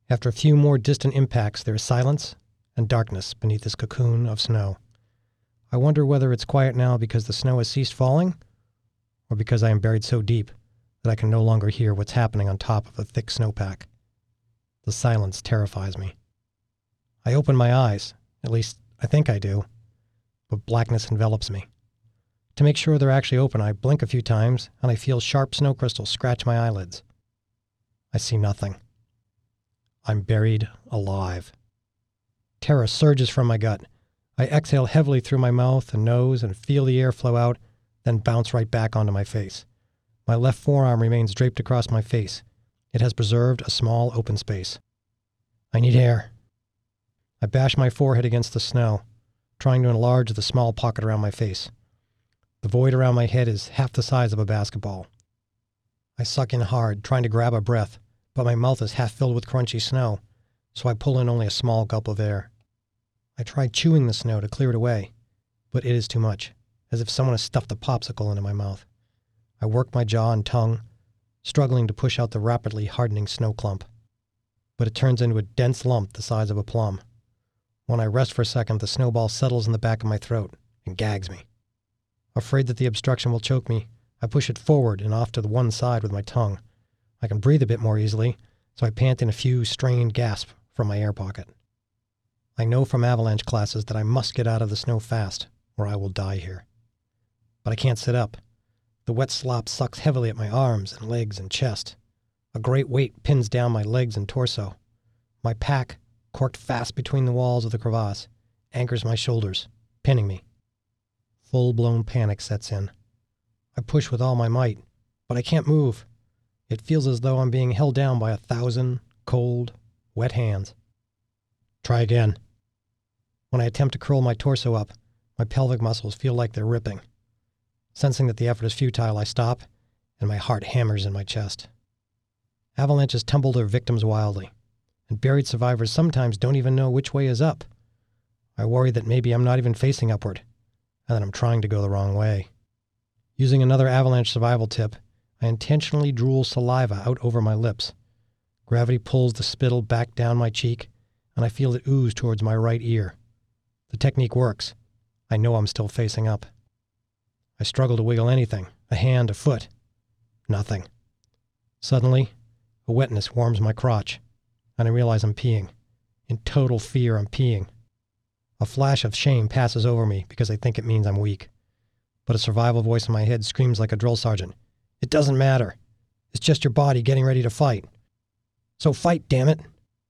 After a few more distant impacts, there is silence and darkness beneath this cocoon of snow. I wonder whether it's quiet now because the snow has ceased falling, or because I am buried so deep that I can no longer hear what's happening on top of a thick snowpack. The silence terrifies me. I open my eyes, at least I think I do, but blackness envelops me. To make sure they're actually open, I blink a few times, and I feel sharp snow crystals scratch my eyelids. I see nothing. I'm buried alive. Terror surges from my gut. I exhale heavily through my mouth and nose and feel the air flow out, then bounce right back onto my face. My left forearm remains draped across my face. It has preserved a small open space. I need air. I bash my forehead against the snow, trying to enlarge the small pocket around my face. The void around my head is half the size of a basketball. I suck in hard, trying to grab a breath, but my mouth is half filled with crunchy snow, so I pull in only a small gulp of air. I try chewing the snow to clear it away, but it is too much, as if someone has stuffed a popsicle into my mouth. I work my jaw and tongue, struggling to push out the rapidly hardening snow clump. But it turns into a dense lump the size of a plum. When I rest for a second, the snowball settles in the back of my throat and gags me. Afraid that the obstruction will choke me, I push it forward and off to the one side with my tongue. I can breathe a bit more easily, so I pant in a few strained gasps from my air pocket. I know from avalanche classes that I must get out of the snow fast, or I will die here. But I can't sit up. The wet slop sucks heavily at my arms and legs and chest. A great weight pins down my legs and torso. My pack, corked fast between the walls of the crevasse, anchors my shoulders, pinning me. Full-blown panic sets in. I push with all my might, but I can't move. It feels as though I'm being held down by 1,000 cold, wet hands. Try again. When I attempt to curl my torso up, my pelvic muscles feel like they're ripping. Sensing that the effort is futile, I stop, and my heart hammers in my chest. Avalanches tumble their victims wildly, and buried survivors sometimes don't even know which way is up. I worry that maybe I'm not even facing upward, and that I'm trying to go the wrong way. Using another avalanche survival tip, I intentionally drool saliva out over my lips. Gravity pulls the spittle back down my cheek, and I feel it ooze towards my right ear. The technique works. I know I'm still facing up. I struggle to wiggle anything, a hand, a foot. Nothing. Suddenly, a wetness warms my crotch, and I realize I'm peeing. In total fear, I'm peeing. A flash of shame passes over me because I think it means I'm weak. But a survival voice in my head screams like a drill sergeant. It doesn't matter. It's just your body getting ready to fight. So fight, damn it.